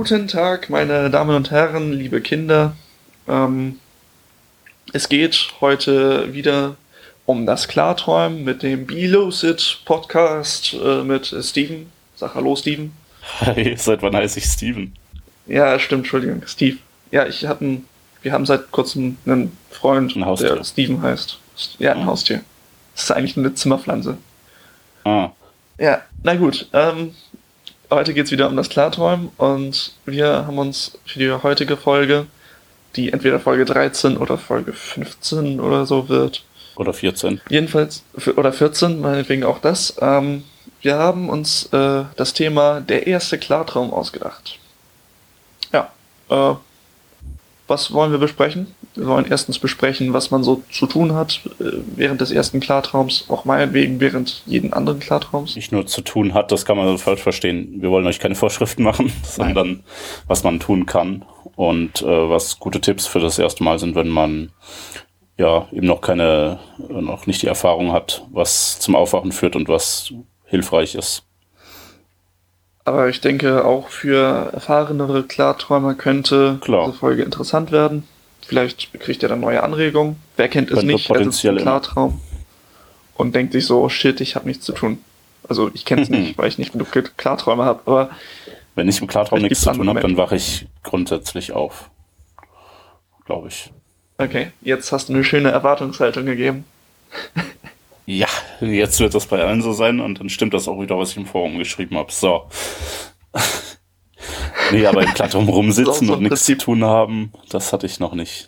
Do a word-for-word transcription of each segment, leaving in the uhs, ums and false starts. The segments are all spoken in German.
Guten Tag, meine Damen und Herren, liebe Kinder. Ähm, es geht heute wieder um das Klarträumen mit dem Be-Lucid Podcast äh, mit Steven. Sag hallo, Steven. Hi, seit wann heiße ich Steven? Ja, stimmt, Entschuldigung, Steve. Ja, ich hatten, wir haben seit kurzem einen Freund, Ein Haustier. der Steven heißt. Ja, ein Ah. Haustier. Das ist eigentlich eine Zimmerpflanze. Ah, Ja, na gut. Ähm, heute geht es wieder um das Klarträumen und wir haben uns für die heutige Folge, die entweder Folge dreizehn oder Folge fünfzehn oder so wird, oder vierzehn. jedenfalls, für- oder vierzehn, meinetwegen auch das, ähm, wir haben uns äh, das Thema der erste Klartraum ausgedacht. Ja, äh, was wollen wir besprechen? Wir wollen erstens besprechen, was man so zu tun hat äh, während des ersten Klartraums, auch meinetwegen während jeden anderen Klartraums. Nicht nur zu tun hat, das kann man falsch verstehen. Wir wollen euch keine Vorschriften machen, sondern was man tun kann und äh, was gute Tipps für das erste Mal sind, wenn man ja eben noch keine, noch nicht die Erfahrung hat, was zum Aufwachen führt und was hilfreich ist. Aber ich denke, auch für erfahrenere Klarträumer könnte Klar. diese Folge interessant werden. Vielleicht kriegt ihr dann neue Anregungen. Wer kennt es Könnte nicht? Er sitzt potenziell im immer. Klartraum und denkt sich so, shit, ich habe nichts zu tun. Also ich kenne es nicht, weil ich nicht genug Klarträume habe. Aber Wenn ich im Klartraum Vielleicht nichts gibt's zu tun habe, andere dann wache ich grundsätzlich auf. Glaube ich. okay, jetzt hast du eine schöne Erwartungshaltung gegeben. Ja, jetzt wird das bei allen so sein und dann stimmt das auch wieder, was ich im Forum geschrieben habe. So. Nee, aber im Klartraum rumsitzen Das ist auch so und ein nichts zu Prinzip. tun haben, das hatte ich noch nicht.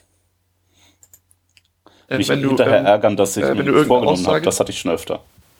Äh, Mich wenn du, hinterher ähm, ärgern, dass ich äh, wenn mir du nichts irgendeine vorgenommen habe, Aussage- das hatte ich schon öfter.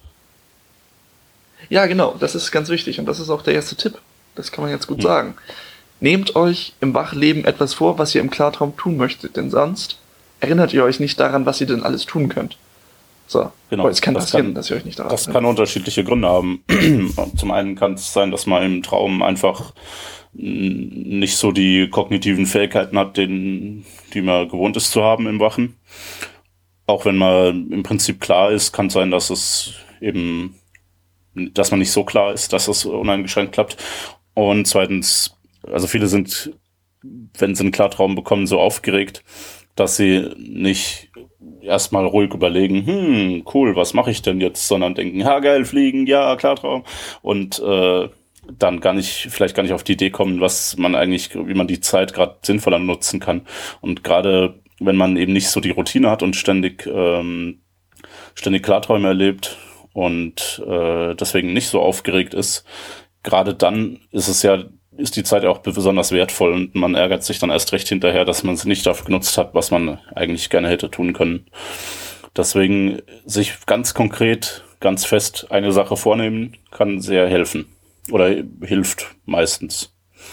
Ja, genau, das ist ganz wichtig und das ist auch der erste Tipp. Das kann man jetzt gut Hm. sagen. Nehmt euch im Wachleben etwas vor, was ihr im Klartraum tun möchtet, denn sonst erinnert ihr euch nicht daran, was ihr denn alles tun könnt. So, Genau, aber es kann das passieren, kann- dass ihr euch nicht daran Das erinnert. kann unterschiedliche Gründe haben. Zum einen kann es sein, dass man im Traum einfach mm, nicht so die kognitiven Fähigkeiten hat, den, die man gewohnt ist zu haben im Wachen. Auch wenn man im Prinzip klar ist, kann es sein, dass es eben, dass man nicht so klar ist, dass es uneingeschränkt klappt. Und zweitens, also viele sind, wenn sie einen Klartraum bekommen, so aufgeregt, dass sie nicht erstmal ruhig überlegen, hm, cool, was mache ich denn jetzt, sondern denken, ha, geil, fliegen, ja, Klartraum. Und äh, dann gar nicht, vielleicht gar nicht auf die Idee kommen, was man eigentlich, wie man die Zeit gerade sinnvoller nutzen kann. Und gerade wenn man eben nicht so die Routine hat und ständig, ähm, ständig Klarträume erlebt und äh, deswegen nicht so aufgeregt ist, gerade dann ist es ja, ist die Zeit ja auch besonders wertvoll und man ärgert sich dann erst recht hinterher, dass man es nicht dafür genutzt hat, was man eigentlich gerne hätte tun können. Deswegen sich ganz konkret, ganz fest eine Sache vornehmen, kann sehr helfen. Oder hilft meistens.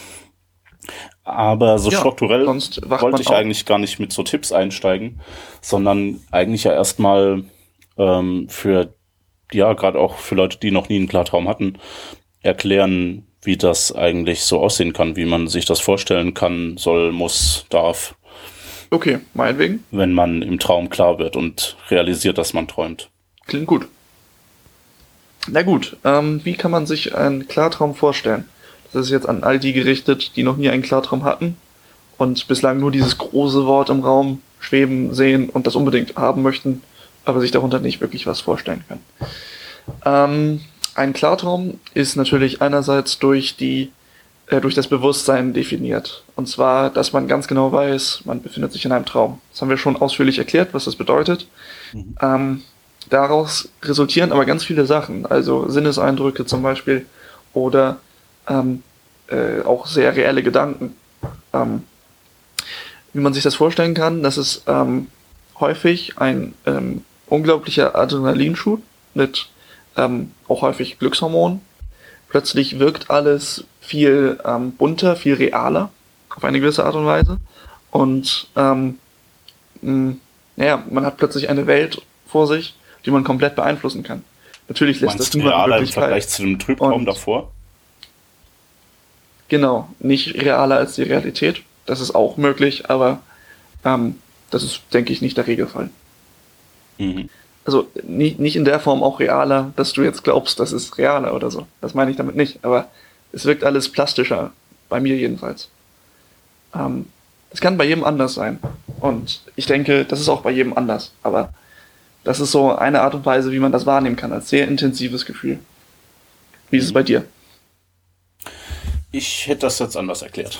Aber so Ja, strukturell sonst wacht wollte man ich auf. eigentlich gar nicht mit so Tipps einsteigen, sondern eigentlich ja erstmal ähm, für, ja, gerade auch für Leute, die noch nie einen Klartraum hatten, erklären, wie das eigentlich so aussehen kann, wie man sich das vorstellen kann, soll, muss, darf, Okay, meinetwegen. wenn man im Traum klar wird und realisiert, dass man träumt. Klingt gut. Na gut, ähm, wie kann man sich einen Klartraum vorstellen? Das ist jetzt an all die gerichtet, die noch nie einen Klartraum hatten und bislang nur dieses große Wort im Raum schweben sehen und das unbedingt haben möchten, aber sich darunter nicht wirklich was vorstellen können. Ähm, ein Klartraum ist natürlich einerseits durch die äh, durch das Bewusstsein definiert. Und zwar, dass man ganz genau weiß, man befindet sich in einem Traum. Das haben wir schon ausführlich erklärt, was das bedeutet. Mhm. Ähm, daraus resultieren aber ganz viele Sachen, also Sinneseindrücke zum Beispiel oder ähm, äh, auch sehr reelle Gedanken. Ähm, wie man sich das vorstellen kann, das ist ähm, häufig ein ähm, unglaublicher Adrenalinschub mit ähm, auch häufig Glückshormonen. Plötzlich wirkt alles viel ähm, bunter, viel realer auf eine gewisse Art und Weise. Und ähm, mh, naja, man hat plötzlich eine Welt vor sich, die man komplett beeinflussen kann. Natürlich lässt das Meinst du niemanden realer im wirklich Vergleich kalt. zu dem Trübtraum Und- davor? Genau, nicht realer als die Realität. Das ist auch möglich, aber ähm, das ist, denke ich, nicht der Regelfall. Mhm. Also nicht, nicht in der Form auch realer, dass du jetzt glaubst, das ist realer oder so. Das meine ich damit nicht. Aber es wirkt alles plastischer Bei mir jedenfalls. Ähm, das kann bei jedem anders sein. Und ich denke, das ist auch bei jedem anders. Aber das ist so eine Art und Weise, wie man das wahrnehmen kann, als sehr intensives Gefühl. Wie ist es bei dir? Ich hätte das jetzt anders erklärt.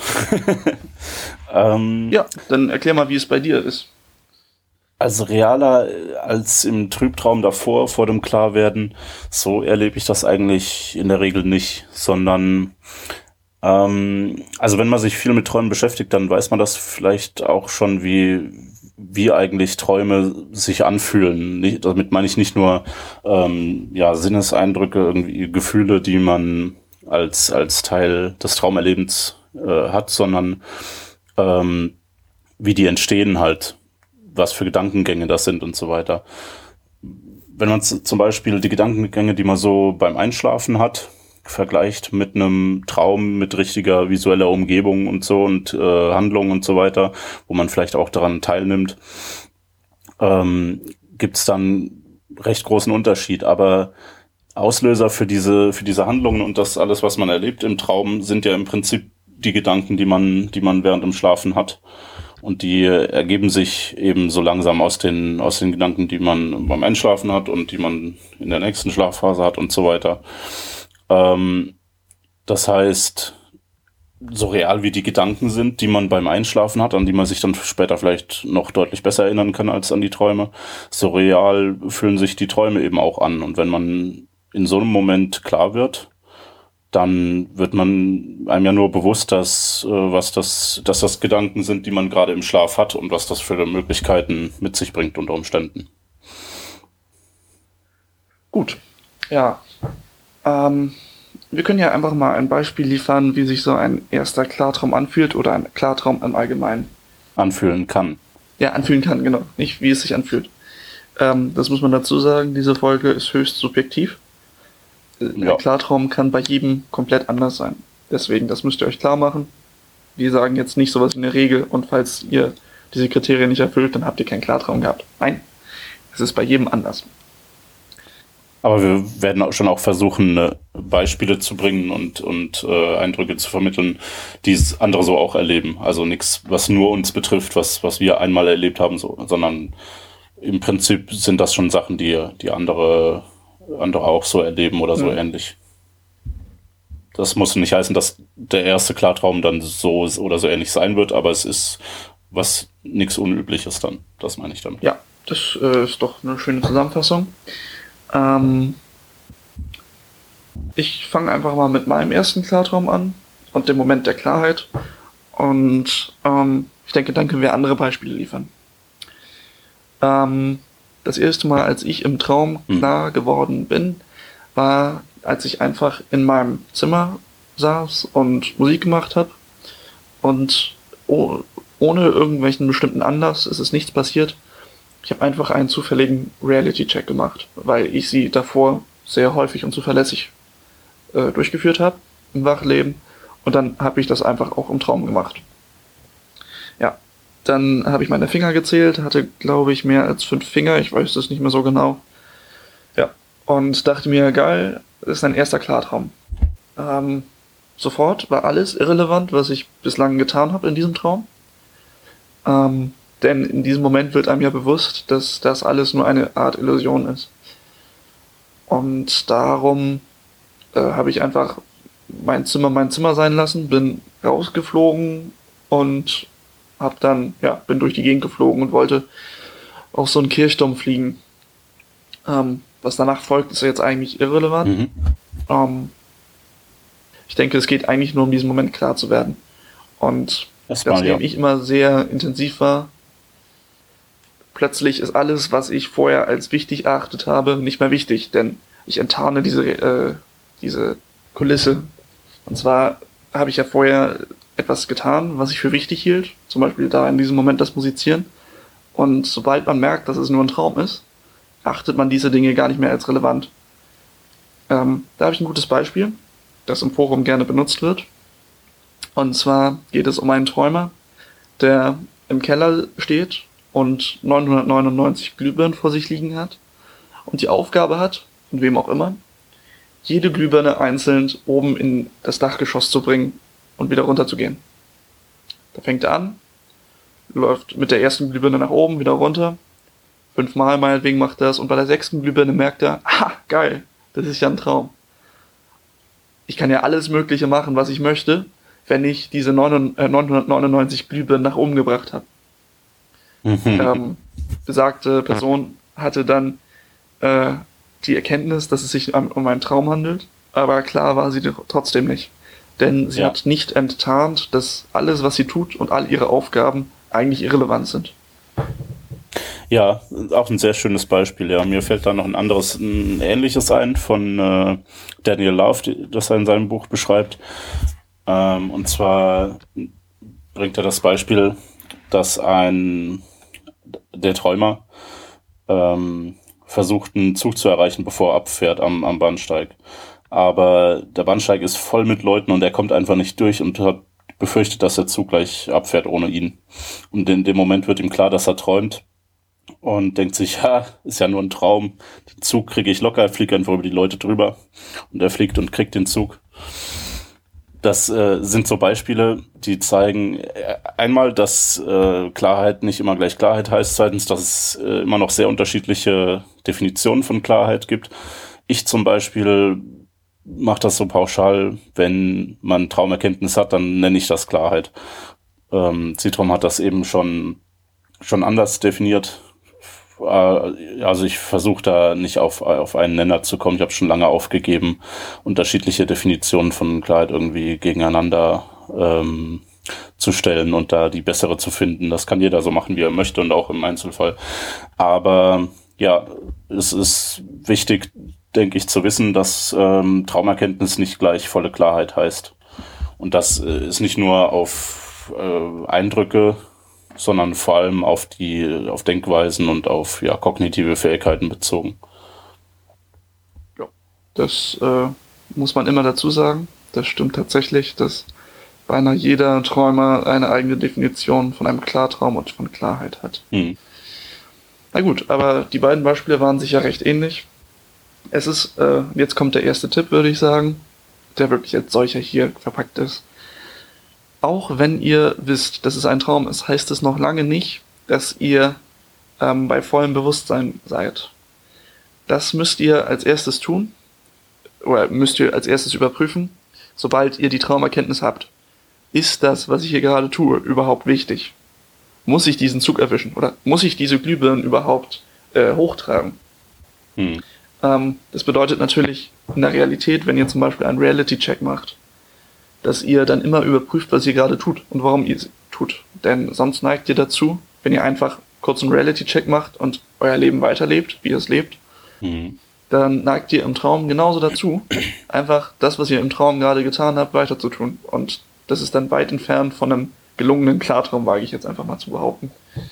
ähm, Ja, dann erklär mal, wie es bei dir ist. Also realer als im Trübtraum davor, vor dem Klarwerden, so erlebe ich das eigentlich in der Regel nicht, sondern ähm, also wenn man sich viel mit Träumen beschäftigt, dann weiß man das vielleicht auch schon, wie wie eigentlich Träume sich anfühlen. Nicht, damit meine ich nicht nur ähm, ja Sinneseindrücke, irgendwie Gefühle, die man als als Teil des Traumerlebens äh, hat, sondern ähm, wie die entstehen halt, was für Gedankengänge das sind und so weiter. Wenn man z- zum Beispiel die Gedankengänge, die man so beim Einschlafen hat, vergleicht mit einem Traum mit richtiger visueller Umgebung und so und äh, Handlungen und so weiter, wo man vielleicht auch daran teilnimmt, ähm, gibt es dann recht großen Unterschied. Aber Auslöser für diese für diese Handlungen und das alles, was man erlebt im Traum, sind ja im Prinzip die Gedanken, die man die man während dem Schlafen hat. Und die ergeben sich eben so langsam aus den aus den Gedanken, die man beim Einschlafen hat und die man in der nächsten Schlafphase hat und so weiter. Ähm, das heißt, so real wie die Gedanken sind, die man beim Einschlafen hat, an die man sich dann später vielleicht noch deutlich besser erinnern kann als an die Träume, so real fühlen sich die Träume eben auch an. Und wenn man in so einem Moment klar wird, dann wird man einem ja nur bewusst, dass, äh, was das, dass das Gedanken sind, die man gerade im Schlaf hat und was das für Möglichkeiten mit sich bringt unter Umständen. Gut, ja. Ähm, wir können ja einfach mal ein Beispiel liefern, wie sich so ein erster Klartraum anfühlt oder ein Klartraum im Allgemeinen. Anfühlen kann. Ja, anfühlen kann, genau. Nicht, wie es sich anfühlt. Ähm, das muss man dazu sagen, diese Folge ist höchst subjektiv. Ja. Ein Klartraum kann bei jedem komplett anders sein. Deswegen, das müsst ihr euch klar machen. Wir sagen jetzt nicht sowas wie eine Regel und falls ihr diese Kriterien nicht erfüllt, dann habt ihr keinen Klartraum gehabt. Nein, es ist bei jedem anders. Aber wir werden auch schon auch versuchen, äh, Beispiele zu bringen und, und äh, Eindrücke zu vermitteln, die es andere so auch erleben. Also nichts, was nur uns betrifft, was, was wir einmal erlebt haben, so, sondern im Prinzip sind das schon Sachen, die, die andere, andere auch so erleben oder so Mhm. ähnlich. Das muss nicht heißen, dass der erste Klartraum dann so oder so ähnlich sein wird, aber es ist was nichts Unübliches dann. Das meine ich damit. Ja, das äh, ist doch eine schöne Zusammenfassung. Ähm, ich fange einfach mal mit meinem ersten Klartraum an und dem Moment der Klarheit. Und ähm, ich denke, dann können wir andere Beispiele liefern. Ähm, das erste Mal, als ich im Traum Hm. klar geworden bin, war, als ich einfach in meinem Zimmer saß und Musik gemacht habe. Und oh, ohne irgendwelchen bestimmten Anlass ist es nichts passiert. Ich habe einfach einen zufälligen Reality-Check gemacht, weil ich sie davor sehr häufig und zuverlässig äh, durchgeführt habe im Wachleben. Und dann habe ich das einfach auch im Traum gemacht. Ja, dann habe ich meine Finger gezählt, hatte, glaube ich, mehr als fünf Finger. Ich weiß das nicht mehr so genau. Ja, und dachte mir, geil, das ist ein erster Klartraum. Ähm, sofort war alles irrelevant, was ich bislang getan habe in diesem Traum. Ähm, denn in diesem Moment wird einem ja bewusst, dass das alles nur eine Art Illusion ist. Und darum äh, habe ich einfach mein Zimmer mein Zimmer sein lassen, bin rausgeflogen und hab dann, ja, bin durch die Gegend geflogen und wollte auf so einen Kirchturm fliegen. Ähm, was danach folgt, ist jetzt eigentlich irrelevant. Mhm. Ähm, ich denke, es geht eigentlich nur um diesen Moment klar zu werden. Und Erstmal, nachdem ja. ich immer sehr intensiv war, plötzlich ist alles, was ich vorher als wichtig erachtet habe, nicht mehr wichtig, denn ich enttarne diese, äh, diese Kulisse. Und zwar habe ich ja vorher etwas getan, was ich für wichtig hielt, zum Beispiel da in diesem Moment das Musizieren. Und sobald man merkt, dass es nur ein Traum ist, achtet man diese Dinge gar nicht mehr als relevant. Ähm, da habe ich ein gutes Beispiel, das im Forum gerne benutzt wird. Und zwar geht es um einen Träumer, der im Keller steht und neunhundertneunundneunzig Glühbirnen vor sich liegen hat und die Aufgabe hat, von wem auch immer, jede Glühbirne einzeln oben in das Dachgeschoss zu bringen, und wieder runter zu gehen. Da fängt er an, läuft mit der ersten Glühbirne nach oben, wieder runter. Fünfmal meinetwegen macht er das und bei der sechsten Glühbirne merkt er, ah, geil, das ist ja ein Traum. Ich kann ja alles Mögliche machen, was ich möchte, wenn ich diese neunhundertneunundneunzig Glühbirnen nach oben gebracht habe. ähm, besagte Person hatte dann äh, die Erkenntnis, dass es sich um, um einen Traum handelt, aber klar war sie trotzdem nicht. Denn sie ja. hat nicht enttarnt, dass alles, was sie tut und all ihre Aufgaben eigentlich irrelevant sind. Ja, auch ein sehr schönes Beispiel. Ja, mir fällt da noch ein anderes, ein ähnliches ein von äh, Daniel Love, das er in seinem Buch beschreibt. Ähm, und zwar bringt er das Beispiel, dass ein der Träumer ähm, versucht, einen Zug zu erreichen, bevor er abfährt am, am Bahnsteig. Aber der Bahnsteig ist voll mit Leuten und er kommt einfach nicht durch und hat befürchtet, dass der Zug gleich abfährt ohne ihn. Und in dem Moment wird ihm klar, dass er träumt und denkt sich, ja, ist ja nur ein Traum. Den Zug kriege ich locker, fliege einfach über die Leute drüber. Und er fliegt und kriegt den Zug. Das äh, sind so Beispiele, die zeigen äh, einmal, dass äh, Klarheit nicht immer gleich Klarheit heißt, zweitens, dass es äh, immer noch sehr unterschiedliche Definitionen von Klarheit gibt. Ich zum Beispiel mache das so pauschal, wenn man Traumerkenntnis hat, dann nenne ich das Klarheit. Ähm, Zitrom hat das eben schon, schon anders definiert. Äh, also ich versuche da nicht auf, auf einen Nenner zu kommen. Ich habe schon lange aufgegeben, unterschiedliche Definitionen von Klarheit irgendwie gegeneinander ähm, zu stellen und da die bessere zu finden. Das kann jeder so machen, wie er möchte und auch im Einzelfall. Aber ja, es ist wichtig, denke ich, zu wissen, dass ähm, Traumerkenntnis nicht gleich volle Klarheit heißt. Und das äh, ist nicht nur auf äh, Eindrücke, sondern vor allem auf die, auf Denkweisen und auf ja, kognitive Fähigkeiten bezogen. Ja, das äh, muss man immer dazu sagen. Das stimmt tatsächlich, dass beinahe jeder Träumer eine eigene Definition von einem Klartraum und von Klarheit hat. Hm. Na gut, aber die beiden Beispiele waren sicher recht ähnlich. Es ist, äh, jetzt kommt der erste Tipp, würde ich sagen, der wirklich als solcher hier verpackt ist. Auch wenn ihr wisst, dass es ein Traum ist, heißt es noch lange nicht, dass ihr ähm, bei vollem Bewusstsein seid. Das müsst ihr als erstes tun, oder müsst ihr als erstes überprüfen, sobald ihr die Traumerkenntnis habt. Ist das, was ich hier gerade tue, überhaupt wichtig? Muss ich diesen Zug erwischen? Oder muss ich diese Glühbirnen überhaupt äh, hochtragen? Hm. Ähm, das bedeutet natürlich in der Realität, wenn ihr zum Beispiel einen Reality-Check macht, dass ihr dann immer überprüft, was ihr gerade tut und warum ihr es tut. Denn sonst neigt ihr dazu, wenn ihr einfach kurz einen Reality-Check macht und euer Leben weiterlebt, wie ihr es lebt, mhm. dann neigt ihr im Traum genauso dazu, einfach das, was ihr im Traum gerade getan habt, weiterzutun. Und das ist dann weit entfernt von einem gelungenen Klartraum, wage ich jetzt einfach mal zu behaupten.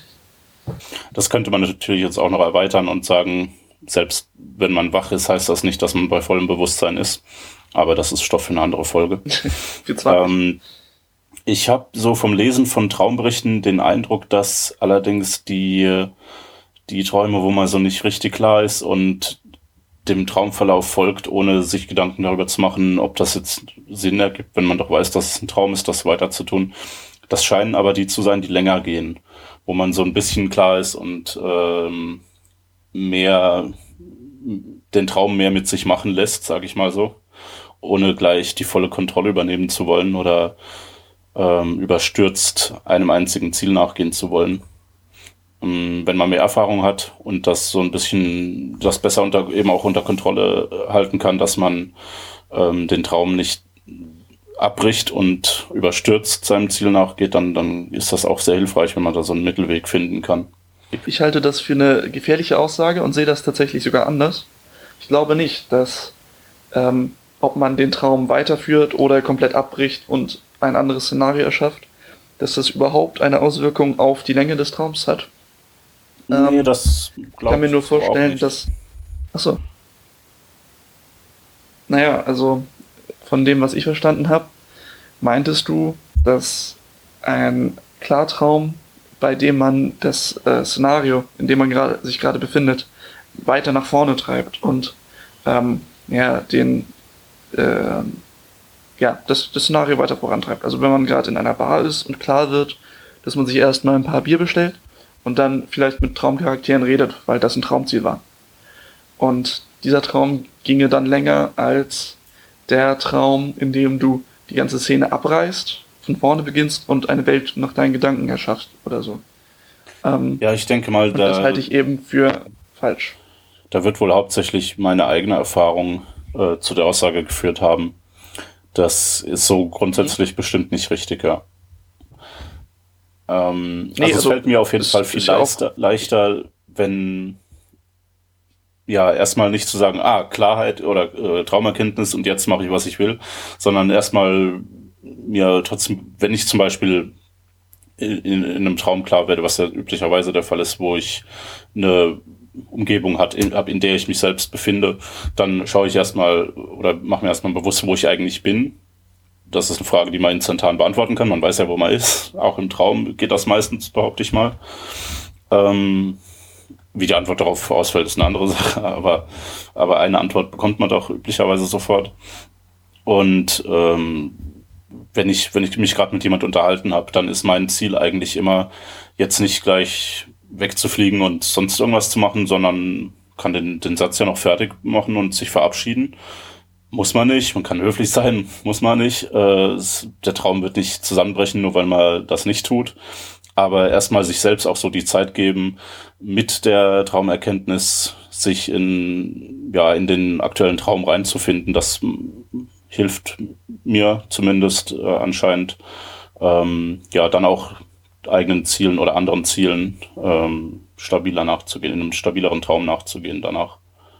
Das könnte man natürlich jetzt auch noch erweitern und sagen, selbst wenn man wach ist, heißt das nicht, dass man bei vollem Bewusstsein ist. Aber das ist Stoff für eine andere Folge. ähm, ich habe so vom Lesen von Traumberichten den Eindruck, dass allerdings die, die Träume, wo man so nicht richtig klar ist und dem Traumverlauf folgt, ohne sich Gedanken darüber zu machen, ob das jetzt Sinn ergibt, wenn man doch weiß, dass es ein Traum ist, das weiter zu tun. Das scheinen aber die zu sein, die länger gehen, wo man so ein bisschen klar ist und ähm, mehr den Traum mehr mit sich machen lässt, sage ich mal so, ohne gleich die volle Kontrolle übernehmen zu wollen oder ähm, überstürzt einem einzigen Ziel nachgehen zu wollen. Ähm, wenn man mehr Erfahrung hat und das so ein bisschen, das besser unter, eben auch unter Kontrolle halten kann, dass man ähm, den Traum nicht abbricht und überstürzt seinem Ziel nachgeht, dann, dann ist das auch sehr hilfreich, wenn man da so einen Mittelweg finden kann. Ich halte das für eine gefährliche Aussage und sehe das tatsächlich sogar anders. Ich glaube nicht, dass ähm, ob man den Traum weiterführt oder komplett abbricht und ein anderes Szenario erschafft, dass das überhaupt eine Auswirkung auf die Länge des Traums hat. Nee, ähm, das glaube ich. Ich kann mir nur vorstellen, dass... Achso. Naja, also von dem, was ich verstanden habe, meintest du, dass ein Klartraum, bei dem man das äh, Szenario, in dem man grad, sich gerade befindet, weiter nach vorne treibt und ähm, ja, den äh, ja, das, das Szenario weiter vorantreibt. Also wenn man gerade in einer Bar ist und klar wird, dass man sich erstmal ein paar Bier bestellt und dann vielleicht mit Traumcharakteren redet, weil das ein Traumziel war. Und dieser Traum ginge dann länger als der Traum, in dem du die ganze Szene abreißt, von vorne beginnst und eine Welt nach deinen Gedanken erschaffst oder so. Ähm, Ja, ich denke mal, und da, das halte ich eben für falsch. da wird wohl hauptsächlich meine eigene Erfahrung äh, zu der Aussage geführt haben. Das ist so grundsätzlich bestimmt nicht richtig, ja. Ähm, Nee, also es also, fällt mir auf jeden es Fall viel ist ja auch- leichter, leichter, wenn ja erstmal nicht zu sagen, ah, Klarheit oder äh, Traumerkenntnis und jetzt mache ich, was ich will, sondern erstmal mir trotzdem, wenn ich zum Beispiel in, in, in einem Traum klar werde, was ja üblicherweise der Fall ist, wo ich eine Umgebung hat, in, hab, in der ich mich selbst befinde, dann schaue ich erstmal oder mache mir erstmal bewusst, wo ich eigentlich bin. Das ist eine Frage, die man instantan beantworten kann. Man weiß ja, wo man ist. Auch im Traum geht das meistens, behaupte ich mal. Ähm, wie die Antwort darauf ausfällt, ist eine andere Sache. Aber, aber eine Antwort bekommt man doch üblicherweise sofort. Und ähm, wenn ich, wenn ich mich gerade mit jemand unterhalten habe, dann ist mein Ziel eigentlich immer, jetzt nicht gleich wegzufliegen und sonst irgendwas zu machen, sondern kann den, den Satz ja noch fertig machen und sich verabschieden. Muss man nicht, man kann höflich sein, muss man nicht. Äh, es, der Traum wird nicht zusammenbrechen, nur weil man das nicht tut. Aber erstmal sich selbst auch so die Zeit geben, mit der Traumerkenntnis sich in, ja, in den aktuellen Traum reinzufinden. Das m, hilft mir zumindest äh, anscheinend, ähm, ja, dann auch eigenen Zielen oder anderen Zielen ähm, stabiler nachzugehen, in einem stabileren Traum nachzugehen danach.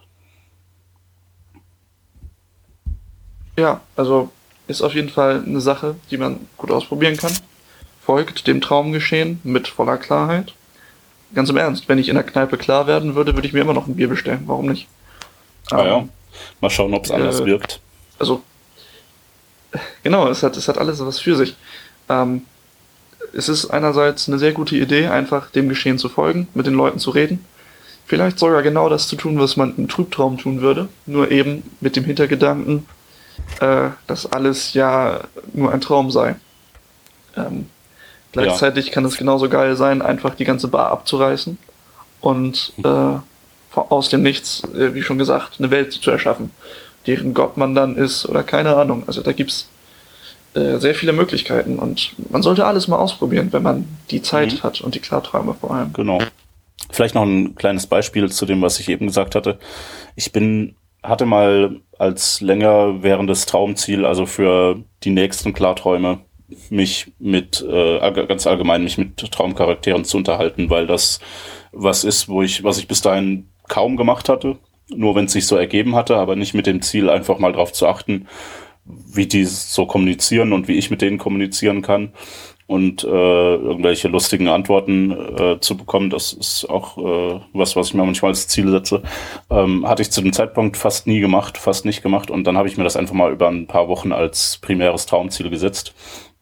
Ja, also ist auf jeden Fall eine Sache, die man gut ausprobieren kann. Folgt dem Traumgeschehen mit voller Klarheit. Ganz im Ernst, wenn ich in der Kneipe klar werden würde, würde ich mir immer noch ein Bier bestellen. Warum nicht? Ah ja, Ähm, mal schauen, ob es anders äh, wirkt. Also, genau, es hat, es hat alles was für sich. Ähm, es ist einerseits eine sehr gute Idee, einfach dem Geschehen zu folgen, mit den Leuten zu reden. Vielleicht sogar genau das zu tun, was man im Trübtraum tun würde, nur eben mit dem Hintergedanken, äh, dass alles ja nur ein Traum sei. Ähm, gleichzeitig kann es genauso geil sein, einfach die ganze Bar abzureißen und äh, aus dem Nichts, äh, wie schon gesagt, eine Welt zu erschaffen, deren Gott man dann ist oder keine Ahnung. Also da gibt's äh, sehr viele Möglichkeiten und man sollte alles mal ausprobieren, wenn man die Zeit Mhm. hat und die Klarträume vor allem. Genau. Vielleicht noch ein kleines Beispiel zu dem, was ich eben gesagt hatte. Ich bin, hatte mal als länger währendes Traumziel, also für die nächsten Klarträume, mich mit, äh, allg- ganz allgemein mich mit Traumcharakteren zu unterhalten, weil das was ist, wo ich, was ich bis dahin kaum gemacht hatte, nur wenn es sich so ergeben hatte, aber nicht mit dem Ziel, einfach mal drauf zu achten, wie die so kommunizieren und wie ich mit denen kommunizieren kann und äh, irgendwelche lustigen Antworten äh, zu bekommen. Das ist auch äh, was, was ich mir manchmal als Ziel setze. Ähm, hatte ich zu dem Zeitpunkt fast nie gemacht, fast nicht gemacht und dann habe ich mir das einfach mal über ein paar Wochen als primäres Traumziel gesetzt.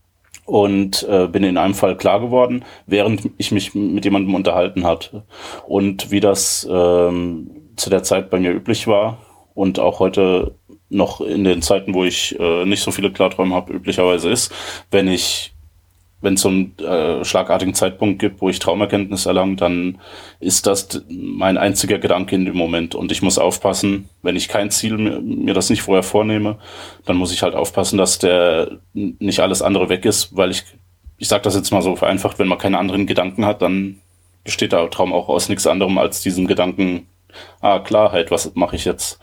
Und äh, bin in einem Fall klar geworden, während ich mich mit jemandem unterhalten hatte. Und wie das ähm, zu der Zeit bei mir üblich war und auch heute noch in den Zeiten, wo ich äh, nicht so viele Klarträume habe, üblicherweise ist, wenn ich wenn es so einen äh, schlagartigen Zeitpunkt gibt, wo ich Traumerkenntnis erlange, dann ist das d- mein einziger Gedanke in dem Moment. Und ich muss aufpassen, wenn ich kein Ziel, mir, mir das nicht vorher vornehme, dann muss ich halt aufpassen, dass der n- nicht alles andere weg ist, weil ich, ich sage das jetzt mal so vereinfacht, wenn man keine anderen Gedanken hat, dann besteht der Traum auch aus nichts anderem als diesem Gedanken, ah, Klarheit, was mache ich jetzt?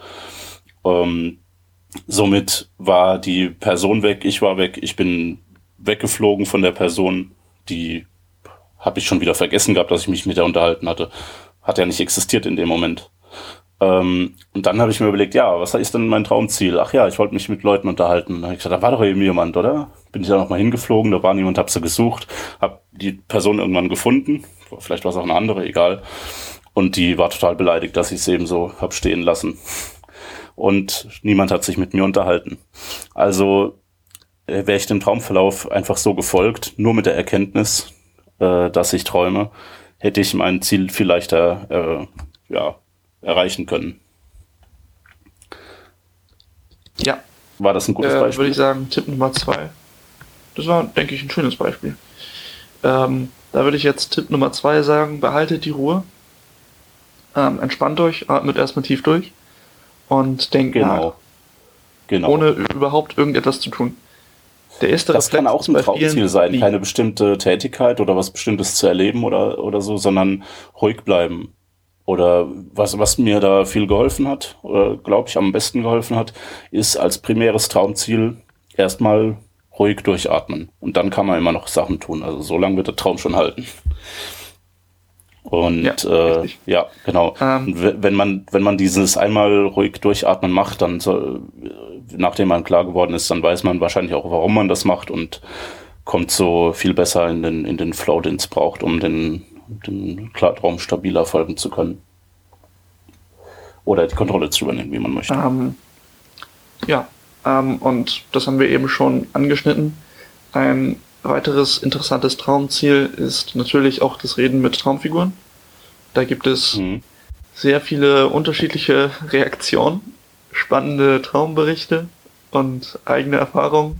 Ähm, somit war die Person weg, ich war weg, ich bin weggeflogen von der Person, die habe ich schon wieder vergessen gehabt, dass ich mich mit der unterhalten hatte. Hat ja nicht existiert in dem Moment. Ähm, und dann habe ich mir überlegt, ja, was ist denn mein Traumziel? Ach ja, ich wollte mich mit Leuten unterhalten. Da habe ich gesagt, da war doch eben jemand, oder? Bin ich da noch mal hingeflogen, da war niemand, habe sie gesucht, habe die Person irgendwann gefunden. Vielleicht war es auch eine andere, egal. Und die war total beleidigt, dass ich es eben so hab stehen lassen. Und niemand hat sich mit mir unterhalten. Also äh, wäre ich dem Traumverlauf einfach so gefolgt, nur mit der Erkenntnis, äh, dass ich träume, hätte ich mein Ziel viel leichter äh, ja, erreichen können. Ja, War das ein gutes äh, Beispiel? würde ich sagen, Tipp Nummer zwei. Das war, denke ich, ein schönes Beispiel. Ähm, da würde ich jetzt Tipp Nummer zwei sagen, behaltet die Ruhe, ähm, entspannt euch, atmet erstmal tief durch und denkt Genau. nach, Genau. ohne überhaupt irgendetwas zu tun. Der erste Das kann Reflex auch ist ein bei Traumziel vielen sein, Fliegen. keine bestimmte Tätigkeit oder was Bestimmtes zu erleben oder, oder so, sondern ruhig bleiben. Oder was, was mir da viel geholfen hat, oder glaube ich am besten geholfen hat, ist als primäres Traumziel erstmal ruhig durchatmen. Und dann kann man immer noch Sachen tun. Also so lange wird der Traum schon halten. Und Ja, äh, richtig. ja, genau. Ähm, Und w- wenn man, wenn man dieses einmal ruhig durchatmen macht, dann soll, nachdem man klar geworden ist, dann weiß man wahrscheinlich auch, warum man das macht und kommt so viel besser in den, in den Flow, den es braucht, um den, den Klartraum stabiler folgen zu können. Oder die Kontrolle zu übernehmen, wie man möchte. ähm, ja, ähm, und das haben wir eben schon angeschnitten. Ein weiteres interessantes Traumziel ist natürlich auch das Reden mit Traumfiguren. Da gibt es Mhm. sehr viele unterschiedliche Reaktionen, spannende Traumberichte und eigene Erfahrungen.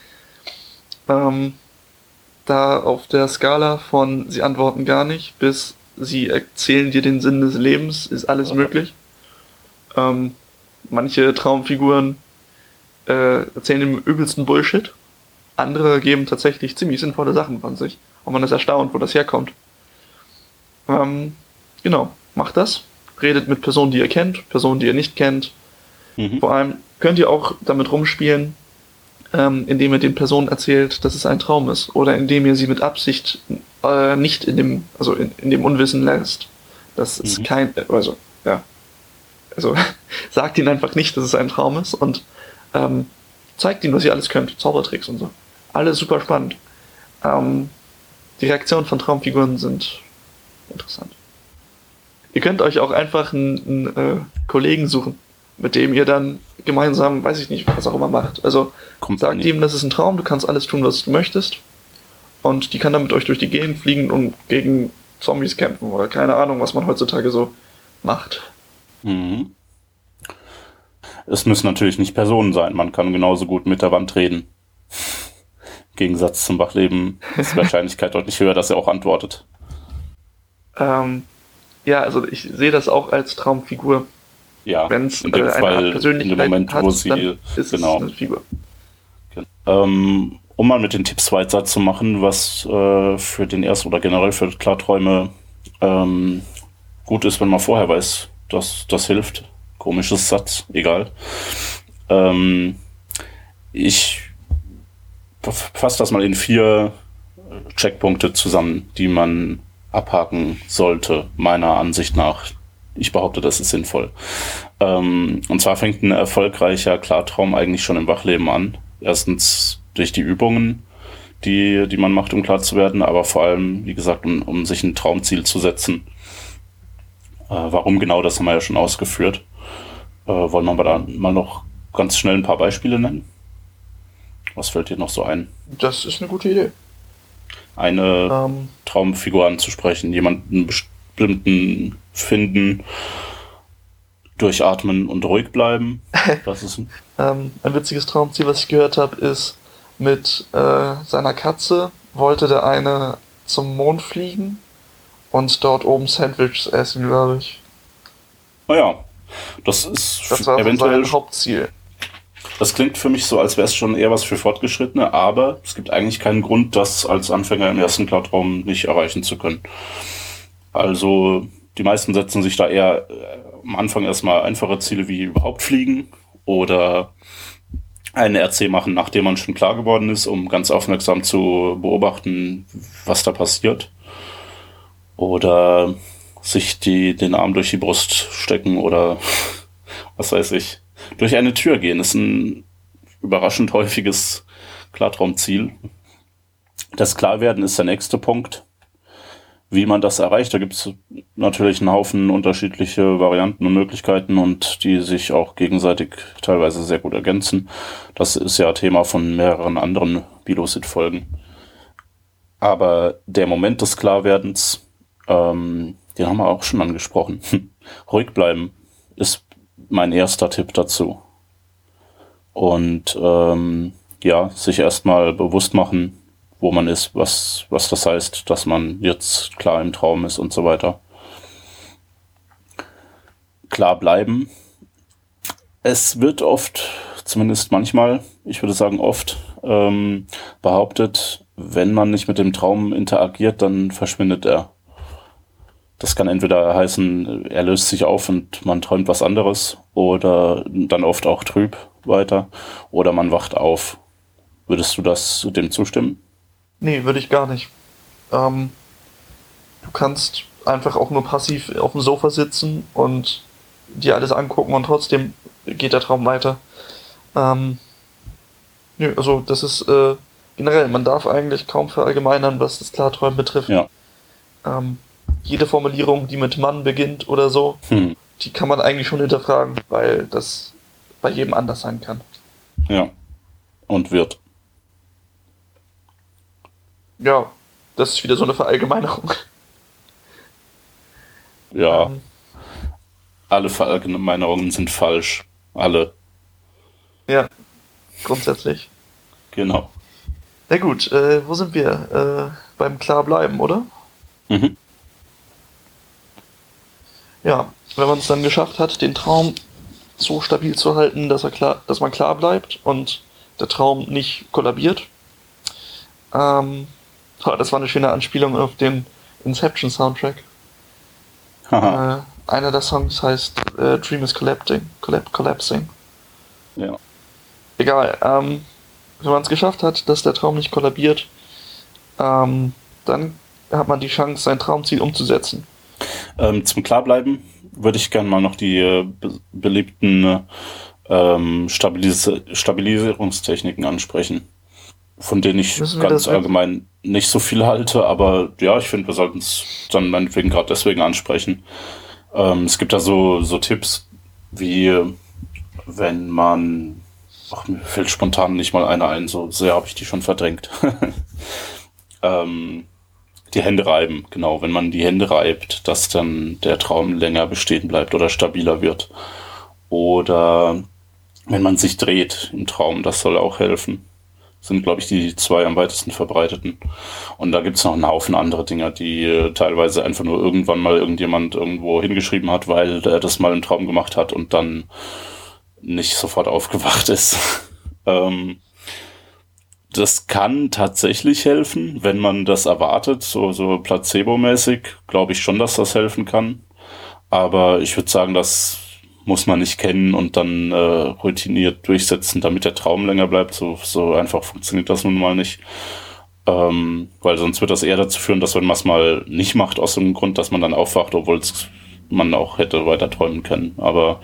Ähm, da auf der Skala von sie antworten gar nicht bis sie erzählen dir den Sinn des Lebens ist alles möglich. Ähm, manche Traumfiguren äh, erzählen den übelsten Bullshit. Andere geben tatsächlich ziemlich sinnvolle Sachen von sich. Und man ist erstaunt, wo das herkommt. Ähm, genau, macht das. Redet mit Personen, die ihr kennt, Personen, die ihr nicht kennt. Mhm. Vor allem könnt ihr auch damit rumspielen, ähm, indem ihr den Personen erzählt, dass es ein Traum ist. Oder indem ihr sie mit Absicht äh, nicht in dem, also in, in dem Unwissen lässt. Das ist Mhm. kein, also, ja. Also, sagt ihnen einfach nicht, dass es ein Traum ist und ähm, zeigt ihnen, was ihr alles könnt. Zaubertricks und so. Alles super spannend. Ähm, die Reaktionen von Traumfiguren sind interessant. Ihr könnt euch auch einfach einen, einen äh, Kollegen suchen, mit dem ihr dann gemeinsam, weiß ich nicht, was auch immer macht. Also Kompanie. sagt ihm, das ist ein Traum, du kannst alles tun, was du möchtest. Und die kann dann mit euch durch die Gegend fliegen und gegen Zombies kämpfen oder keine Ahnung, was man heutzutage so macht. Mhm. Es müssen natürlich nicht Personen sein. Man kann genauso gut mit der Wand reden. Im Gegensatz zum Wachleben ist die Wahrscheinlichkeit deutlich höher, dass er auch antwortet. Ähm, ja, also ich sehe das auch als Traumfigur. Ja, Wenn es in äh, dem eine Art Fall, in Persönlichkeit dem Moment, hat, wo sie, dann ist genau. es eine Figur. Ähm, um mal mit den Tipps weiterzumachen, was äh, für den ersten oder generell für Klarträume ähm, gut ist, wenn man vorher weiß, dass das hilft. Komisches Satz, egal. Ähm, ich fasse das mal in vier Checkpunkte zusammen, die man abhaken sollte, meiner Ansicht nach. Ich behaupte, das ist sinnvoll. Ähm, und zwar fängt ein erfolgreicher Klartraum eigentlich schon im Wachleben an. Erstens durch die Übungen, die, die man macht, um klar zu werden, aber vor allem, wie gesagt, um, um sich ein Traumziel zu setzen. Äh, warum genau, das haben wir ja schon ausgeführt. Äh, wollen wir aber da mal noch ganz schnell ein paar Beispiele nennen? Was fällt dir noch so ein? Das ist eine gute Idee. Eine Ähm, Traumfigur anzusprechen, jemanden bestimmten finden, durchatmen und ruhig bleiben. Das ist ähm, ein witziges Traumziel, was ich gehört habe, ist mit äh, seiner Katze wollte der eine zum Mond fliegen und dort oben Sandwiches essen, glaube ich. naja, das ist Das war so eventuell, sein Hauptziel. das klingt für mich so, als wäre es schon eher was für Fortgeschrittene, aber es gibt eigentlich keinen Grund, das als Anfänger im ersten Klartraum nicht erreichen zu können. Also die meisten setzen sich da eher äh, am Anfang erstmal einfache Ziele wie überhaupt fliegen oder einen R C machen, nachdem man schon klar geworden ist, um ganz aufmerksam zu beobachten, was da passiert. Oder sich die, den Arm durch die Brust stecken oder was weiß ich. Durch eine Tür gehen ist ein überraschend häufiges Klartraumziel. Das Klarwerden ist der nächste Punkt. Wie man das erreicht, da gibt es natürlich einen Haufen unterschiedliche Varianten und Möglichkeiten und die sich auch gegenseitig teilweise sehr gut ergänzen. Das ist ja Thema von mehreren anderen Bilosit-Folgen. Aber der Moment des Klarwerdens, ähm, den haben wir auch schon angesprochen. Ruhig bleiben ist mein erster Tipp dazu. Und ähm, ja, sich erstmal bewusst machen, wo man ist, was, was das heißt, dass man jetzt klar im Traum ist und so weiter. Klar bleiben. Es wird oft, zumindest manchmal, ich würde sagen oft, ähm, behauptet, wenn man nicht mit dem Traum interagiert, dann verschwindet er. Das kann entweder heißen, er löst sich auf und man träumt was anderes oder dann oft auch trüb weiter oder man wacht auf. Würdest du das dem zustimmen? Nee, würde ich gar nicht. Ähm, du kannst einfach auch nur passiv auf dem Sofa sitzen und dir alles angucken und trotzdem geht der Traum weiter. Ähm, nö, also das ist äh, generell, man darf eigentlich kaum verallgemeinern, was das Klarträumen betrifft. Ja. Ähm, jede Formulierung, die mit Mann beginnt oder so, Hm. die kann man eigentlich schon hinterfragen, weil das bei jedem anders sein kann. Ja. Und wird. Ja, das ist wieder so eine Verallgemeinerung. Ja. Ähm, Alle Verallgemeinerungen sind falsch. Alle. ja, grundsätzlich. Genau. Na gut, äh, wo sind wir? Äh, beim Klarbleiben, oder? Mhm. Ja, wenn man es dann geschafft hat, den Traum so stabil zu halten, dass er klar, dass man klar bleibt und der Traum nicht kollabiert. Ähm, oh, das war eine schöne Anspielung auf den Inception-Soundtrack. Haha. Äh, einer der Songs heißt äh, Dream is Collapsing. Collap collapsing. Ja. Egal, ähm, wenn man es geschafft hat, dass der Traum nicht kollabiert, ähm, dann hat man die Chance, sein Traumziel umzusetzen. Ähm, zum Klarbleiben würde ich gerne mal noch die äh, be beliebten ähm, Stabilis Stabilisierungstechniken ansprechen, von denen ich Müssen wir ganz das jetzt? allgemein nicht so viel halte, aber ja, ich finde, wir sollten es dann meinetwegen gerade deswegen ansprechen. Ähm, es gibt da so, so Tipps, wie wenn man, ach, mir fällt spontan nicht mal einer ein, so sehr habe ich die schon verdrängt. ähm, Die Hände reiben, genau. Wenn man die Hände reibt, dass dann der Traum länger bestehen bleibt oder stabiler wird. Oder wenn man sich dreht im Traum, das soll auch helfen. Sind, glaube ich, die zwei am weitesten verbreiteten. Und da gibt es noch einen Haufen andere Dinger, die äh, teilweise einfach nur irgendwann mal irgendjemand irgendwo hingeschrieben hat, weil der das mal im Traum gemacht hat und dann nicht sofort aufgewacht ist. ähm, Das kann tatsächlich helfen, wenn man das erwartet, so, so placebo-mäßig, glaube ich schon, dass das helfen kann. Aber ich würde sagen, das muss man nicht kennen und dann äh, routiniert durchsetzen, damit der Traum länger bleibt. So, so einfach funktioniert das nun mal nicht. Ähm, weil sonst wird das eher dazu führen, dass wenn man es mal nicht macht, aus dem Grund, dass man dann aufwacht, obwohl man auch hätte weiter träumen können. Aber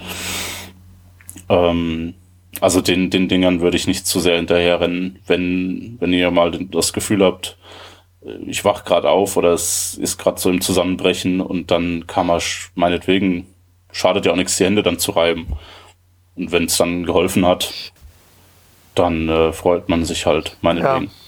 ähm, also den, den Dingern würde ich nicht zu sehr hinterherrennen, wenn, wenn ihr mal das Gefühl habt, ich wach gerade auf oder es ist gerade so im Zusammenbrechen und dann kann man meinetwegen, schadet ja auch nichts, die Hände dann zu reiben. Und wenn es dann geholfen hat, dann äh, freut man sich halt, meinetwegen. Ja.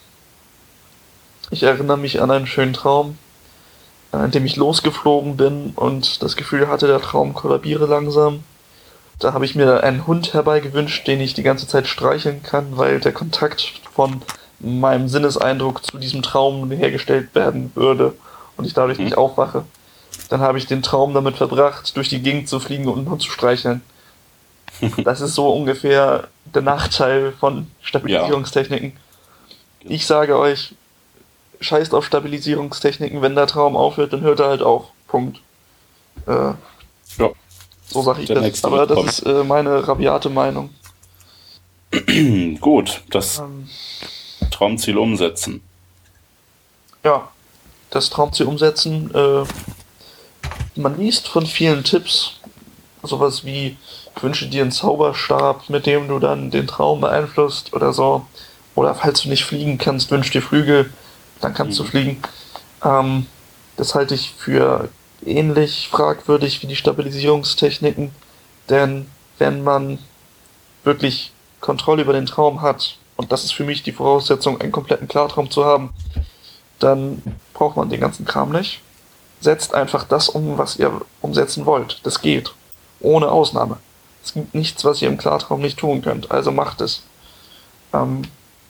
Ich erinnere mich an einen schönen Traum, äh, in dem ich losgeflogen bin und das Gefühl hatte, der Traum kollabiere langsam. Da habe ich mir einen Hund herbeigewünscht, den ich die ganze Zeit streicheln kann, weil der Kontakt von meinem Sinneseindruck zu diesem Traum hergestellt werden würde und ich dadurch Mhm. nicht aufwache. Dann habe ich den Traum damit verbracht, durch die Gegend zu fliegen und einen Hund zu streicheln. Das ist so ungefähr der Nachteil von Stabilisierungstechniken. Ich sage euch, scheißt auf Stabilisierungstechniken, wenn der Traum aufhört, dann hört er halt auf. Punkt. Äh, Ja. so sage ich Der das. nächste Aber wird das kommen. ist äh, meine rabiate Meinung. Gut, das Ähm, Traumziel umsetzen. ja, das Traumziel umsetzen. Äh, man liest von vielen Tipps, sowas wie, ich wünsche dir einen Zauberstab, mit dem du dann den Traum beeinflusst oder so. Oder falls du nicht fliegen kannst, wünsch dir Flügel, dann kannst Mhm. du fliegen. Ähm, das halte ich für ähnlich fragwürdig wie die Stabilisierungstechniken, denn wenn man wirklich Kontrolle über den Traum hat, und das ist für mich die Voraussetzung, einen kompletten Klartraum zu haben, dann braucht man den ganzen Kram nicht. Setzt einfach das um, was ihr umsetzen wollt. Das geht. Ohne Ausnahme. Es gibt nichts, was ihr im Klartraum nicht tun könnt, also macht es. Ähm,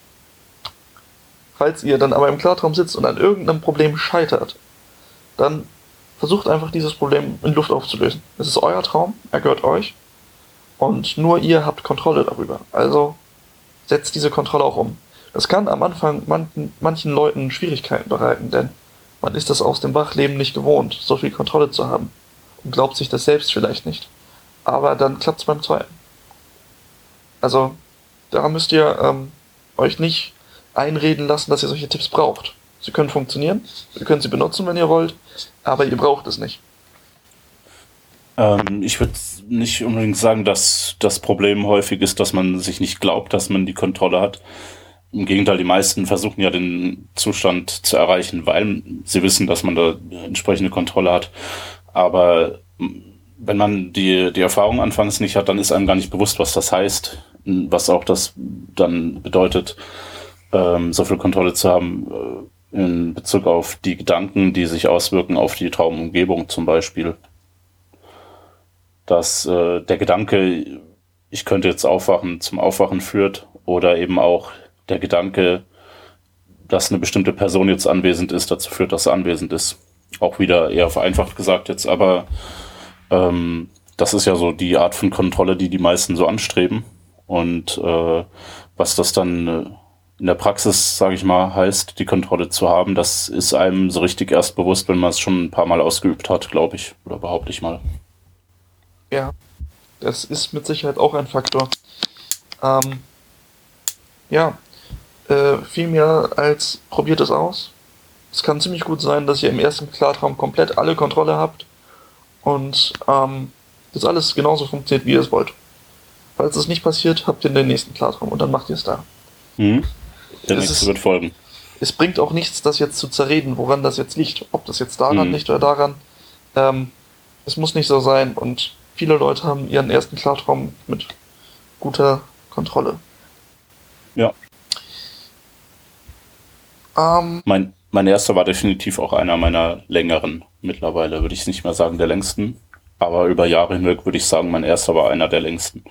falls ihr dann aber im Klartraum sitzt und an irgendeinem Problem scheitert, dann versucht einfach dieses Problem in Luft aufzulösen. Es ist euer Traum, er gehört euch und nur ihr habt Kontrolle darüber. Also setzt diese Kontrolle auch um. Das kann am Anfang manchen, manchen Leuten Schwierigkeiten bereiten, denn man ist es aus dem Wachleben nicht gewohnt, so viel Kontrolle zu haben und glaubt sich das selbst vielleicht nicht. Aber dann klappt es beim zweiten. Also, da müsst ihr ähm, euch nicht einreden lassen, dass ihr solche Tipps braucht. Sie können funktionieren, ihr könnt sie benutzen, wenn ihr wollt, aber ihr braucht es nicht. Ähm, ich würde nicht unbedingt sagen, dass das Problem häufig ist, dass man sich nicht glaubt, dass man die Kontrolle hat. Im Gegenteil, die meisten versuchen ja den Zustand zu erreichen, weil sie wissen, dass man da entsprechende Kontrolle hat. Aber wenn man die, die Erfahrung anfangs nicht hat, dann ist einem gar nicht bewusst, was das heißt, was auch das dann bedeutet, ähm, so viel Kontrolle zu haben äh, in Bezug auf die Gedanken, die sich auswirken auf die Traumumgebung zum Beispiel. Dass äh, der Gedanke, ich könnte jetzt aufwachen, zum Aufwachen führt, oder eben auch der Gedanke, dass eine bestimmte Person jetzt anwesend ist, dazu führt, dass sie anwesend ist. Auch wieder eher vereinfacht gesagt jetzt, aber ähm, das ist ja so die Art von Kontrolle, die die meisten so anstreben. Und äh, was das dann äh, in der Praxis, sage ich mal, heißt, die Kontrolle zu haben, das ist einem so richtig erst bewusst, wenn man es schon ein paar Mal ausgeübt hat, glaube ich. Oder behaupte ich mal. Ja, das ist mit Sicherheit auch ein Faktor. Ähm, ja, äh, viel mehr als probiert es aus. Es kann ziemlich gut sein, dass ihr im ersten Klartraum komplett alle Kontrolle habt und ähm, das alles genauso funktioniert, wie ihr es wollt. Falls es nicht passiert, habt ihr den nächsten Klartraum und dann macht ihr es da. Mhm. Der Es nächste ist- wird folgen. Es bringt auch nichts, das jetzt zu zerreden, woran das jetzt liegt. Ob das jetzt daran Mhm. liegt oder daran. Ähm, es muss nicht so sein und viele Leute haben ihren ersten Klartraum mit guter Kontrolle. Ja. Ähm, Mein, mein erster war definitiv auch einer meiner längeren. Mittlerweile würde ich nicht mehr sagen der längsten, aber über Jahre hinweg würde ich sagen, mein erster war einer der längsten.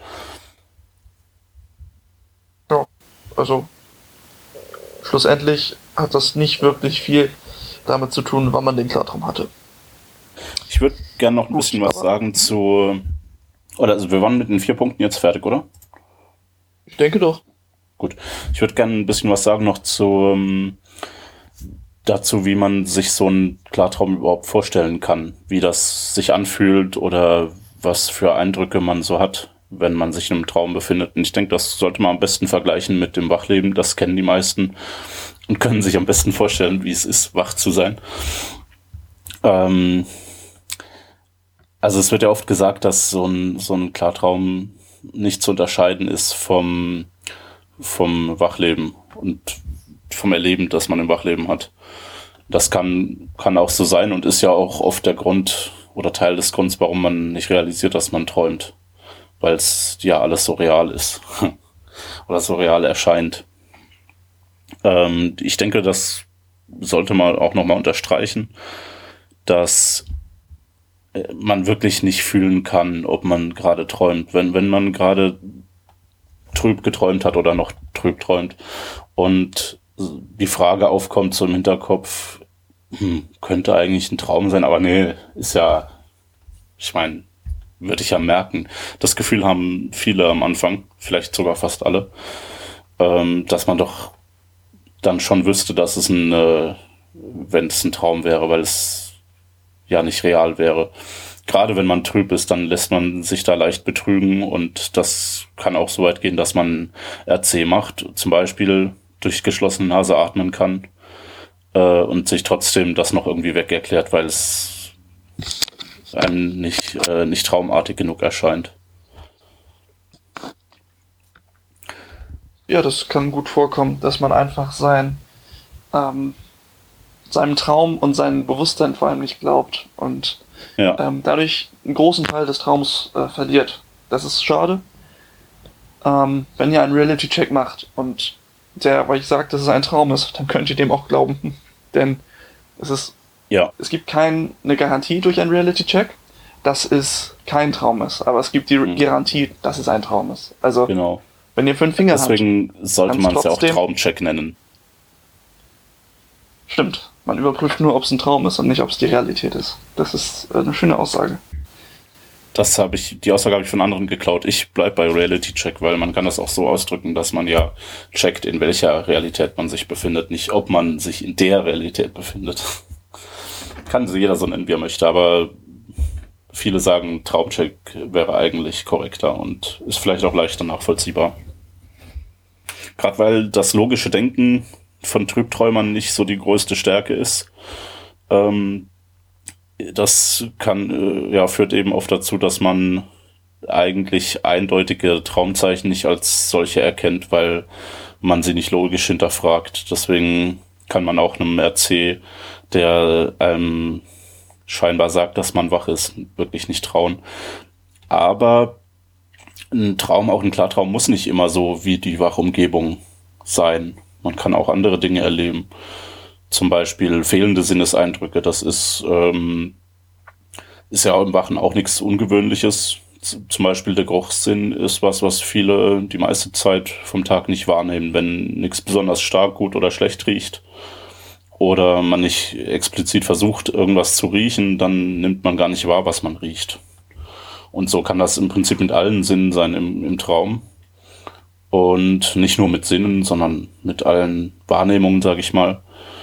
ja, also schlussendlich hat das nicht wirklich viel damit zu tun, wann man den Klartraum hatte. Ich würde gerne noch ein Gut, bisschen was aber- sagen zu... Oder also wir waren mit den vier Punkten jetzt fertig, oder? Ich denke doch. Gut. Ich würde gerne ein bisschen was sagen noch zu ähm, dazu, wie man sich so einen Klartraum überhaupt vorstellen kann, wie das sich anfühlt oder was für Eindrücke man so hat, wenn man sich in einem Traum befindet. Und ich denke, das sollte man am besten vergleichen mit dem Wachleben. Das kennen die meisten und können sich am besten vorstellen, wie es ist, wach zu sein. Ähm, also es wird ja oft gesagt, dass so ein, so ein Klartraum nicht zu unterscheiden ist vom, vom Wachleben und vom Erleben, das man im Wachleben hat. Das kann, kann auch so sein und ist ja auch oft der Grund oder Teil des Grunds, warum man nicht realisiert, dass man träumt. Weil es ja alles so real ist. Oder so real erscheint. Ähm, ich denke, das sollte man auch nochmal unterstreichen, dass man wirklich nicht fühlen kann, ob man gerade träumt. Wenn, wenn man gerade trüb geträumt hat oder noch trüb träumt und die Frage aufkommt so im Hinterkopf, hm, könnte eigentlich ein Traum sein, aber nee, ist ja, ich meine, würde ich ja merken. Das Gefühl haben viele am Anfang, vielleicht sogar fast alle, ähm, dass man doch dann schon wüsste, dass es ein, äh, wenn es ein Traum wäre, weil es ja nicht real wäre. Gerade wenn man trüb ist, dann lässt man sich da leicht betrügen und das kann auch so weit gehen, dass man R C macht, zum Beispiel durch geschlossene Nase atmen kann äh, und sich trotzdem das noch irgendwie weg erklärt, weil es einem nicht, äh, nicht traumartig genug erscheint. Ja, das kann gut vorkommen, dass man einfach sein, ähm, seinem Traum und seinem Bewusstsein vor allem nicht glaubt und Ja, ähm, dadurch einen großen Teil des Traums äh, verliert. Das ist schade. Ähm, wenn ihr einen Reality-Check macht und der euch sagt, dass es ein Traum ist, dann könnt ihr dem auch glauben. Denn es ist, ja, es gibt keine Garantie durch einen Reality-Check, dass es kein Traum ist, aber es gibt die Mhm. Garantie, dass es ein Traum ist. Also, Genau. wenn ihr fünf Finger habt, Deswegen sollte kann's man es ja auch trotzdem- Traumcheck nennen. stimmt. Man überprüft nur, ob es ein Traum ist und nicht, ob es die Realität ist. Das ist äh, eine schöne Aussage. Das habe ich, die Aussage habe ich von anderen geklaut. Ich bleib bei Reality Check, weil man kann das auch so ausdrücken, dass man ja checkt, in welcher Realität man sich befindet, nicht ob man sich in der Realität befindet. Kann sich jeder so nennen, wie er möchte, aber viele sagen, Traumcheck wäre eigentlich korrekter und ist vielleicht auch leichter nachvollziehbar. Gerade weil das logische Denken von Trübträumern nicht so die größte Stärke ist. Ähm, das kann, äh, ja, führt eben oft dazu, dass man eigentlich eindeutige Traumzeichen nicht als solche erkennt, weil man sie nicht logisch hinterfragt. Deswegen kann man auch einem R C, der einem scheinbar sagt, dass man wach ist, wirklich nicht trauen. Aber ein Traum, auch ein Klartraum, muss nicht immer so wie die wache Umgebung sein. Man kann auch andere Dinge erleben. Zum Beispiel fehlende Sinneseindrücke. Das ist, ähm, ist ja im Wachen auch nichts Ungewöhnliches. Z- Zum Beispiel der Geruchssinn ist was, was viele die meiste Zeit vom Tag nicht wahrnehmen, wenn nichts besonders stark, gut oder schlecht riecht. Oder man nicht explizit versucht, irgendwas zu riechen, dann nimmt man gar nicht wahr, was man riecht. Und so kann das im Prinzip mit allen Sinnen sein im, im Traum. Und nicht nur mit Sinnen, sondern mit allen Wahrnehmungen, sage ich mal.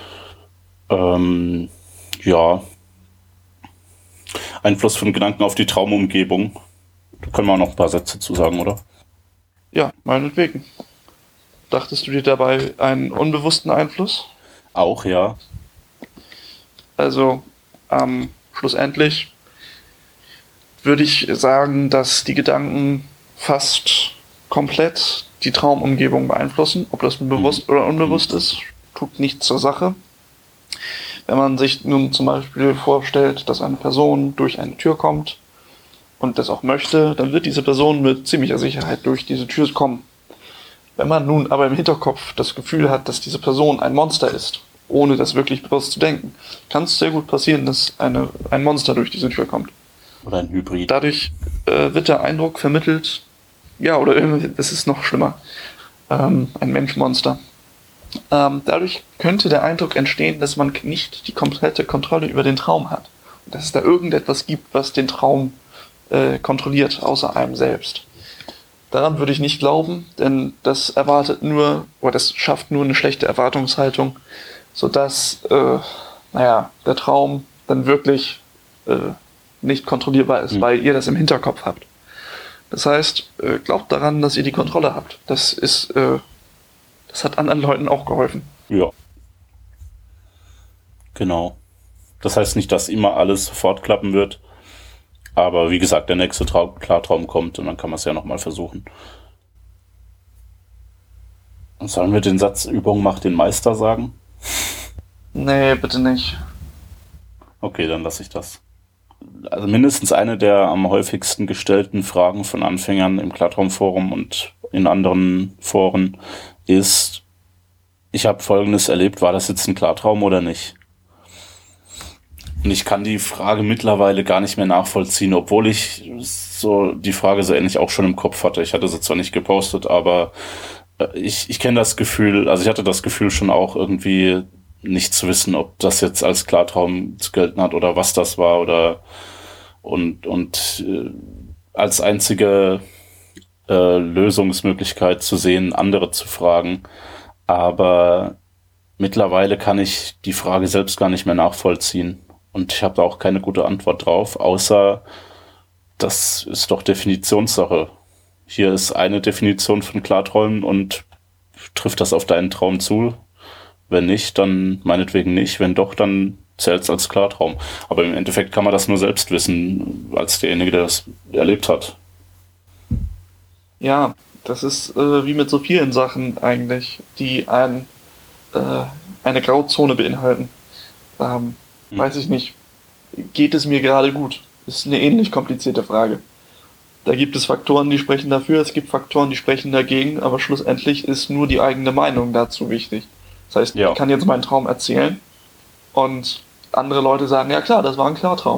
Ähm, ja. Einfluss von Gedanken auf die Traumumgebung. Da können wir auch noch ein paar Sätze zu sagen, oder? Ja, meinetwegen. Dachtest du dir dabei einen unbewussten Einfluss? Auch, ja. Also, ähm, schlussendlich würde ich sagen, dass die Gedanken fast komplett die Traumumgebung beeinflussen. Ob das bewusst oder unbewusst ist, tut nichts zur Sache. Wenn man sich nun zum Beispiel vorstellt, dass eine Person durch eine Tür kommt und das auch möchte, dann wird diese Person mit ziemlicher Sicherheit durch diese Tür kommen. Wenn man nun aber im Hinterkopf das Gefühl hat, dass diese Person ein Monster ist, ohne das wirklich bewusst zu denken, kann es sehr gut passieren, dass eine, ein Monster durch diese Tür kommt. Oder ein Hybrid. Dadurch äh, wird der Eindruck vermittelt, ja, oder irgendwie, das ist noch schlimmer, ähm, ein Menschmonster. Ähm, dadurch könnte der Eindruck entstehen, dass man nicht die komplette Kontrolle über den Traum hat. Und dass es da irgendetwas gibt, was den Traum äh, kontrolliert, außer einem selbst. Daran würde ich nicht glauben, denn das erwartet nur, oder das schafft nur eine schlechte Erwartungshaltung, sodass, äh, naja, der Traum dann wirklich äh, nicht kontrollierbar ist, Mhm. weil ihr das im Hinterkopf habt. Das heißt, äh, glaubt daran, dass ihr die Kontrolle habt. Das ist, äh, das hat anderen Leuten auch geholfen. Ja. Genau. Das heißt nicht, dass immer alles sofort klappen wird. Aber wie gesagt, der nächste Traum, Klartraum kommt und dann kann man es ja nochmal versuchen. Und sollen wir den Satz Übung macht den Meister sagen? Nee, bitte nicht. Okay, dann lasse ich das. Also mindestens eine der am häufigsten gestellten Fragen von Anfängern im Klartraumforum und in anderen Foren ist, ich habe Folgendes erlebt, war das jetzt ein Klartraum oder nicht? Und ich kann die Frage mittlerweile gar nicht mehr nachvollziehen, obwohl ich so die Frage so ähnlich auch schon im Kopf hatte. Ich hatte sie zwar nicht gepostet, aber ich, ich kenne das Gefühl, also ich hatte das Gefühl schon auch irgendwie nicht zu wissen, ob das jetzt als Klartraum zu gelten hat oder was das war oder und, und äh, als einzige äh, Lösungsmöglichkeit zu sehen, andere zu fragen. Aber mittlerweile kann ich die Frage selbst gar nicht mehr nachvollziehen. Und ich habe da auch keine gute Antwort drauf, außer das ist doch Definitionssache. Hier ist eine Definition von Klarträumen und trifft das auf deinen Traum zu? Wenn nicht, dann meinetwegen nicht. Wenn doch, dann zählt es als Klartraum. Aber im Endeffekt kann man das nur selbst wissen, als derjenige, der das erlebt hat. Ja, das ist äh, wie mit so vielen Sachen eigentlich, die ein, äh, eine Grauzone beinhalten. Ähm, hm. Weiß ich nicht. Geht es mir gerade gut? Ist eine ähnlich komplizierte Frage. Da gibt es Faktoren, die sprechen dafür, es gibt Faktoren, die sprechen dagegen, aber schlussendlich ist nur die eigene Meinung dazu wichtig. Das heißt, ja. Ich kann jetzt meinen Traum erzählen und andere Leute sagen, ja klar, das war ein Klartraum.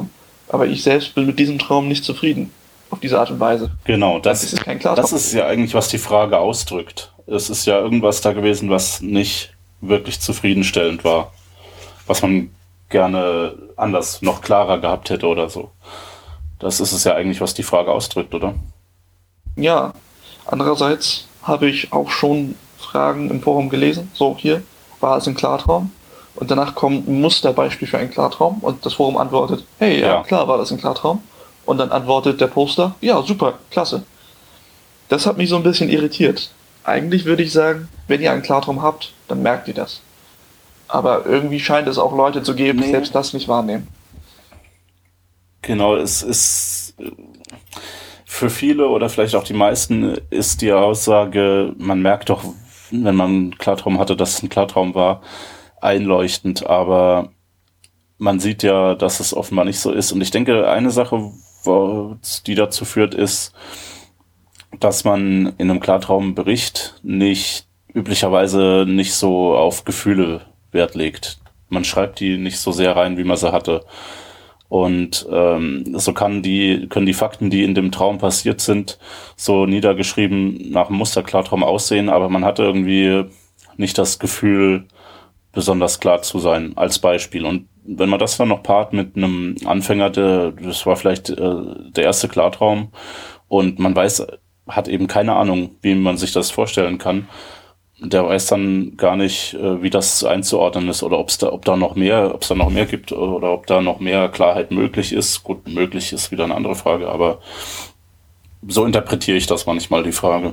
aber ich selbst bin mit diesem Traum nicht zufrieden. Auf diese Art und Weise. Genau, das, das ist kein Klartraum. Das ist ja eigentlich, was die Frage ausdrückt. Es ist ja irgendwas da gewesen, was nicht wirklich zufriedenstellend war. Was man gerne anders, noch klarer gehabt hätte oder so. Das ist es ja eigentlich, was die Frage ausdrückt, oder? Ja, andererseits habe ich auch schon Fragen im Forum gelesen. So, hier, war es ein Klartraum? Und danach kommt ein Musterbeispiel für einen Klartraum und das Forum antwortet, hey, ja, ja, klar war das ein Klartraum. Und dann antwortet der Poster, ja, super, klasse. Das hat mich so ein bisschen irritiert. Eigentlich würde ich sagen, wenn ihr einen Klartraum habt, dann merkt ihr das. Aber irgendwie scheint es auch Leute zu geben, die nee. selbst das nicht wahrnehmen. Genau, es ist für viele oder vielleicht auch die meisten ist die Aussage, man merkt doch, wenn man einen Klartraum hatte, dass es ein Klartraum war, einleuchtend, aber man sieht ja, dass es offenbar nicht so ist. Und ich denke, eine Sache, die dazu führt, ist, dass man in einem Klartraumbericht nicht üblicherweise nicht so auf Gefühle Wert legt. Man schreibt die nicht so sehr rein, wie man sie hatte. Und ähm, so kann die, können die Fakten, die in dem Traum passiert sind, so niedergeschrieben nach einem Musterklartraum aussehen, aber man hatte irgendwie nicht das Gefühl, besonders klar zu sein, als Beispiel. Und wenn man das dann noch paart mit einem Anfänger, der, das war vielleicht äh, der erste Klartraum, und man weiß, hat eben keine Ahnung, wie man sich das vorstellen kann, der weiß dann gar nicht, äh, wie das einzuordnen ist oder ob's da, ob da noch mehr, ob es da noch mehr gibt oder ob da noch mehr Klarheit möglich ist. Gut, möglich ist wieder eine andere Frage, aber so interpretiere ich das manchmal, die Frage.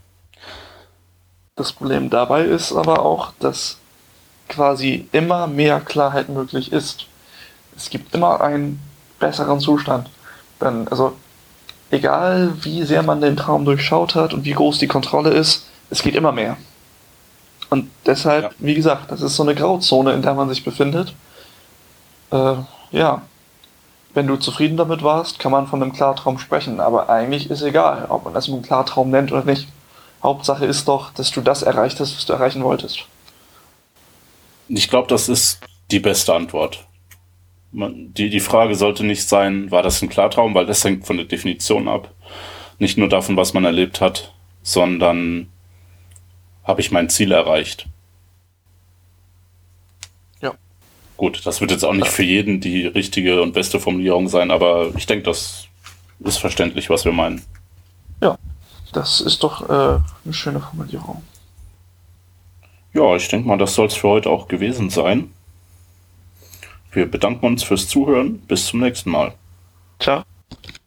Das Problem dabei ist aber auch, dass quasi immer mehr Klarheit möglich ist. Es gibt immer einen besseren Zustand. Denn, also, egal wie sehr man den Traum durchschaut hat und wie groß die Kontrolle ist, es geht immer mehr. Und deshalb, ja. wie gesagt, das ist so eine Grauzone, in der man sich befindet. Äh, ja, wenn du zufrieden damit warst, kann man von einem Klartraum sprechen, aber eigentlich ist egal, ob man das einen Klartraum nennt oder nicht. Hauptsache ist doch, dass du das erreicht hast, was du erreichen wolltest. Ich glaube, das ist die beste Antwort. Man, die, die Frage sollte nicht sein, war das ein Klartraum, weil das hängt von der Definition ab. Nicht nur davon, was man erlebt hat, sondern habe ich mein Ziel erreicht. Ja. Gut, das wird jetzt auch nicht für jeden die richtige und beste Formulierung sein, aber ich denke, das ist verständlich, was wir meinen. Ja, das ist doch äh, eine schöne Formulierung. Ja, ich denke mal, das soll es für heute auch gewesen sein. Wir bedanken uns fürs Zuhören. Bis zum nächsten Mal. Ciao.